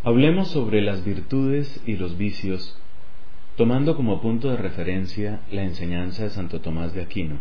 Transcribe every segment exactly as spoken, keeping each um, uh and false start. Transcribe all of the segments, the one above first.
Hablemos sobre las virtudes y los vicios, tomando como punto de referencia la enseñanza de Santo Tomás de Aquino.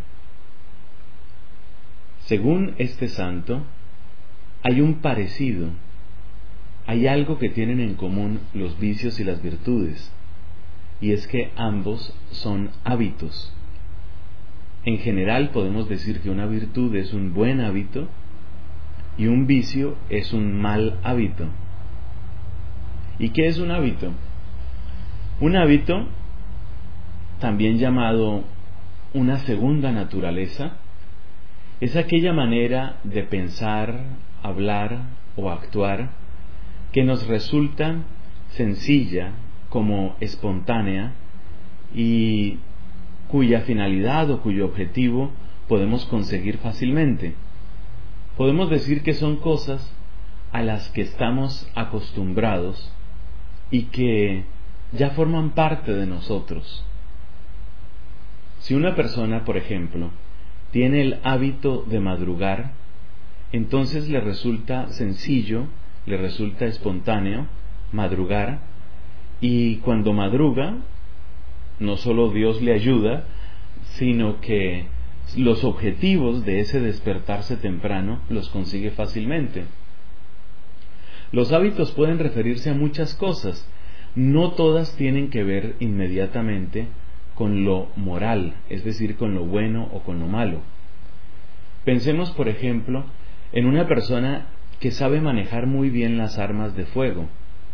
Según este santo, hay un parecido, hay algo que tienen en común los vicios y las virtudes, y es que ambos son hábitos. En general podemos decir que una virtud es un buen hábito y un vicio es un mal hábito. ¿Y qué es un hábito? Un hábito, también llamado una segunda naturaleza, es aquella manera de pensar, hablar o actuar que nos resulta sencilla, como espontánea, y cuya finalidad o cuyo objetivo podemos conseguir fácilmente. Podemos decir que son cosas a las que estamos acostumbrados y que ya forman parte de nosotros. Si una persona, por ejemplo, tiene el hábito de madrugar, entonces le resulta sencillo, le resulta espontáneo madrugar, y cuando madruga, no solo Dios le ayuda, sino que los objetivos de ese despertarse temprano los consigue fácilmente. Los hábitos pueden referirse a muchas cosas, no todas tienen que ver inmediatamente con lo moral, es decir, con lo bueno o con lo malo. Pensemos, por ejemplo, en una persona que sabe manejar muy bien las armas de fuego.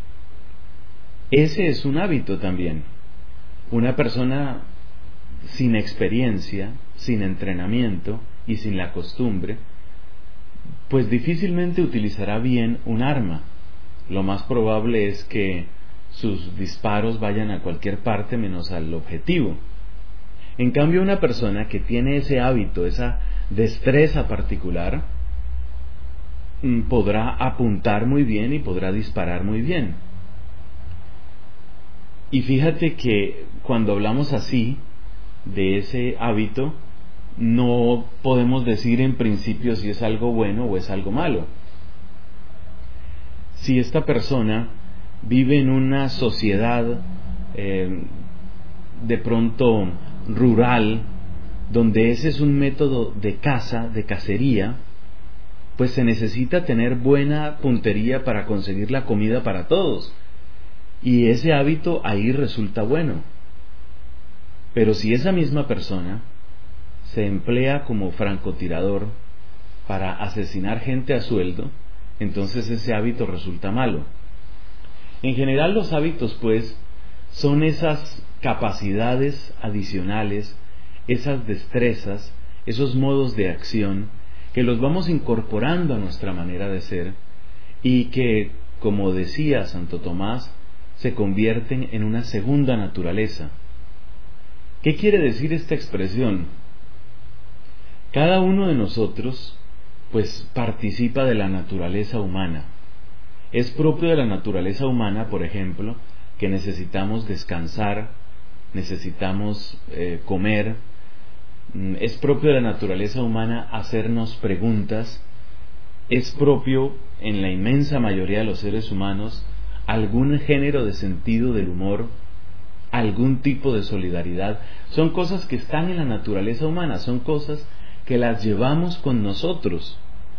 Ese es un hábito también. Una persona sin experiencia, sin entrenamiento y sin la costumbre, pues difícilmente utilizará bien un arma. Lo más probable es que sus disparos vayan a cualquier parte menos al objetivo. En cambio, una persona que tiene ese hábito, esa destreza particular, podrá apuntar muy bien y podrá disparar muy bien. Y fíjate que cuando hablamos así de ese hábito, no podemos decir en principio si es algo bueno o es algo malo. Si esta persona vive en una sociedad eh, de pronto rural, donde ese es un método de caza, de cacería, pues se necesita tener buena puntería para conseguir la comida para todos. Y ese hábito ahí resulta bueno. Pero si esa misma persona se emplea como francotirador para asesinar gente a sueldo, entonces ese hábito resulta malo. En general, los hábitos, pues, son esas capacidades adicionales, esas destrezas, esos modos de acción que los vamos incorporando a nuestra manera de ser y que, como decía Santo Tomás, se convierten en una segunda naturaleza. ¿Qué quiere decir esta expresión? Cada uno de nosotros, pues, participa de la naturaleza humana. Es propio de la naturaleza humana, por ejemplo, que necesitamos descansar, necesitamos eh, comer. Es propio de la naturaleza humana hacernos preguntas. Es propio, en la inmensa mayoría de los seres humanos, algún género de sentido del humor, algún tipo de solidaridad. Son cosas que están en la naturaleza humana, son cosas que las llevamos con nosotros.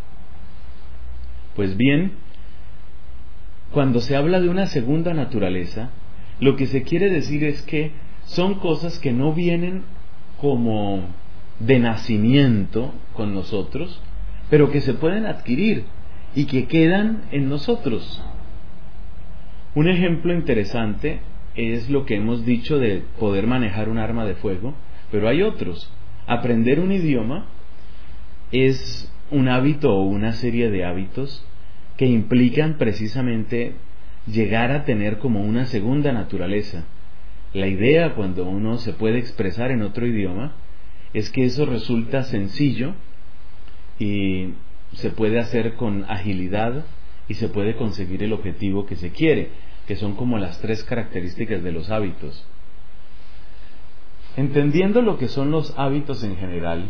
Pues bien, cuando se habla de una segunda naturaleza, lo que se quiere decir es que son cosas que no vienen como de nacimiento con nosotros, pero que se pueden adquirir y que quedan en nosotros. Un ejemplo interesante es lo que hemos dicho de poder manejar un arma de fuego, pero hay otros. Aprender un idioma es un hábito o una serie de hábitos que implican precisamente llegar a tener como una segunda naturaleza. La idea, cuando uno se puede expresar en otro idioma, es que eso resulta sencillo y se puede hacer con agilidad y se puede conseguir el objetivo que se quiere, que son como las tres características de los hábitos. Entendiendo lo que son los hábitos en general,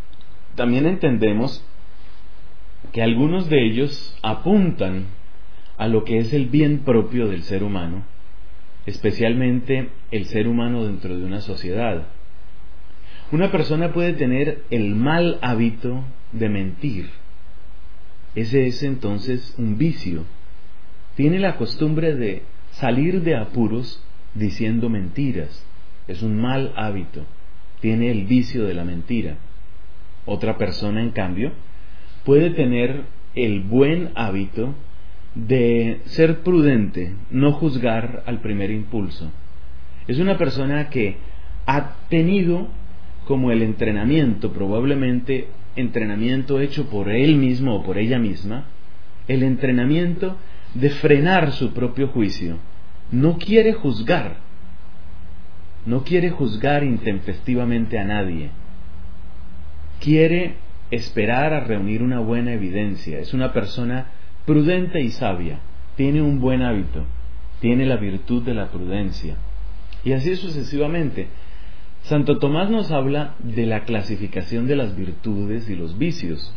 también entendemos que algunos de ellos apuntan a lo que es el bien propio del ser humano, especialmente el ser humano dentro de una sociedad. Una persona puede tener el mal hábito de mentir. Ese es entonces un vicio. Tiene la costumbre de salir de apuros diciendo mentiras. Es un mal hábito. Tiene el vicio de la mentira. Otra persona, en cambio, puede tener el buen hábito de ser prudente, no juzgar al primer impulso. Es una persona que ha tenido como el entrenamiento, probablemente entrenamiento hecho por él mismo o por ella misma, el entrenamiento de frenar su propio juicio. No quiere juzgar, no quiere juzgar intempestivamente a nadie. Quiere esperar a reunir una buena evidencia. Es una persona prudente y sabia. Tiene un buen hábito. Tiene la virtud de la prudencia. Y así sucesivamente. Santo Tomás nos habla de la clasificación de las virtudes y los vicios.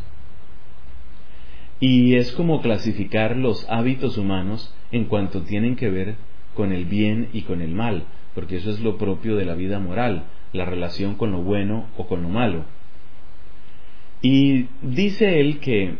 Y es como clasificar los hábitos humanos en cuanto tienen que ver con el bien y con el mal, porque eso es lo propio de la vida moral, la relación con lo bueno o con lo malo. Y dice él que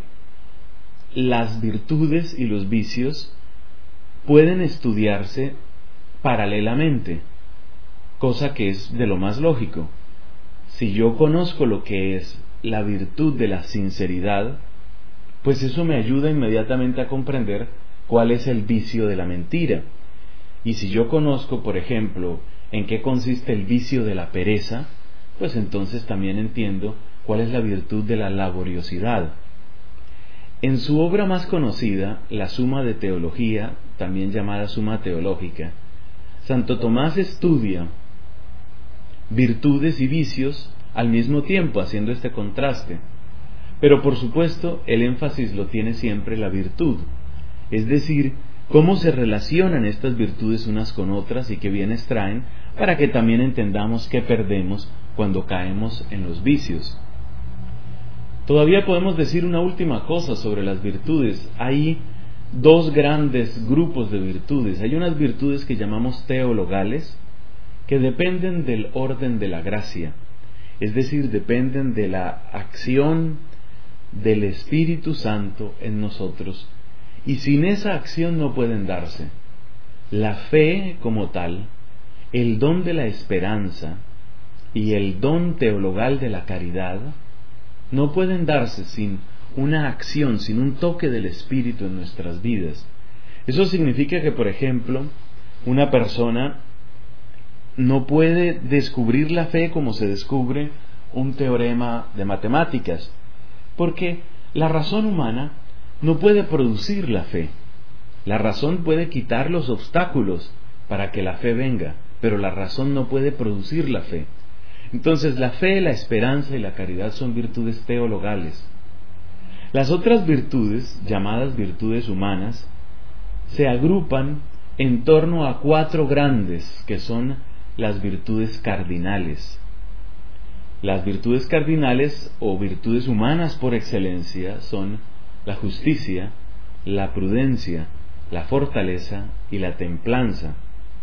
las virtudes y los vicios pueden estudiarse paralelamente, cosa que es de lo más lógico. Si yo conozco lo que es la virtud de la sinceridad, pues eso me ayuda inmediatamente a comprender cuál es el vicio de la mentira. Y si yo conozco, por ejemplo, en qué consiste el vicio de la pereza, pues entonces también entiendo cuál es la virtud de la laboriosidad. En su obra más conocida, la Suma de Teología, también llamada Suma Teológica, Santo Tomás estudia virtudes y vicios al mismo tiempo, haciendo este contraste. Pero por supuesto, el énfasis lo tiene siempre la virtud, es decir, cómo se relacionan estas virtudes unas con otras y qué bienes traen, para que también entendamos qué perdemos cuando caemos en los vicios. Todavía podemos decir una última cosa sobre las virtudes. Hay dos grandes grupos de virtudes. Hay unas virtudes que llamamos teologales, que dependen del orden de la gracia, es decir, dependen de la acción del Espíritu Santo en nosotros, y sin esa acción no pueden darse. La fe como tal, el don de la esperanza y el don teologal de la caridad no pueden darse sin una acción, sin un toque del Espíritu en nuestras vidas. Eso significa que, por ejemplo, una persona no puede descubrir la fe como se descubre un teorema de matemáticas, porque la razón humana no puede producir la fe. La razón puede quitar los obstáculos para que la fe venga, pero la razón no puede producir la fe. Entonces la fe, la esperanza y la caridad son virtudes teologales. Las otras virtudes, llamadas virtudes humanas, se agrupan en torno a cuatro grandes, que son las virtudes cardinales. Las virtudes cardinales o virtudes humanas por excelencia son la justicia, la prudencia, la fortaleza y la templanza.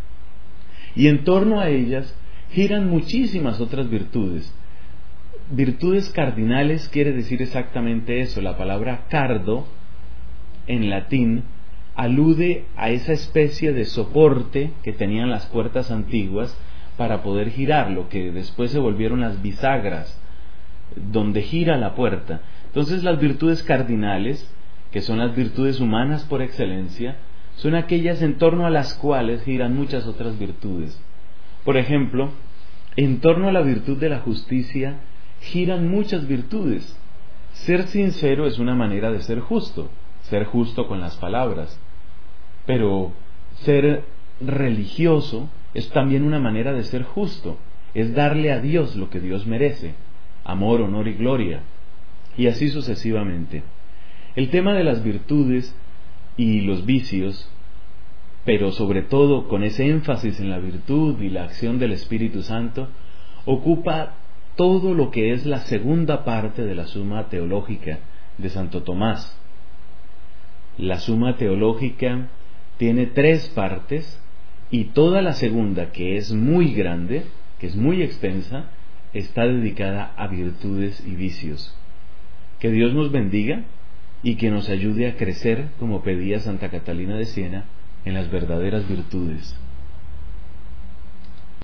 Y en torno a ellas giran muchísimas otras virtudes. Virtudes cardinales quiere decir exactamente eso. La palabra cardo en latín alude a esa especie de soporte que tenían las puertas antiguas para poder girar, lo que después se volvieron las bisagras, donde gira la puerta. Entonces las virtudes cardinales, que son las virtudes humanas por excelencia, son aquellas en torno a las cuales giran muchas otras virtudes. Por ejemplo, en torno a la virtud de la justicia giran muchas virtudes. Ser sincero es una manera de ser justo, ser justo con las palabras. Pero ser religioso es también una manera de ser justo, es darle a Dios lo que Dios merece, amor, honor y gloria, y así sucesivamente. El tema de las virtudes y los vicios, pero sobre todo con ese énfasis en la virtud y la acción del Espíritu Santo, ocupa todo lo que es la segunda parte de la Suma Teológica de Santo Tomás. La Suma Teológica tiene tres partes y toda la segunda, que es muy grande, que es muy extensa, está dedicada a virtudes y vicios. Que Dios nos bendiga y que nos ayude a crecer, como pedía Santa Catalina de Siena, en las verdaderas virtudes.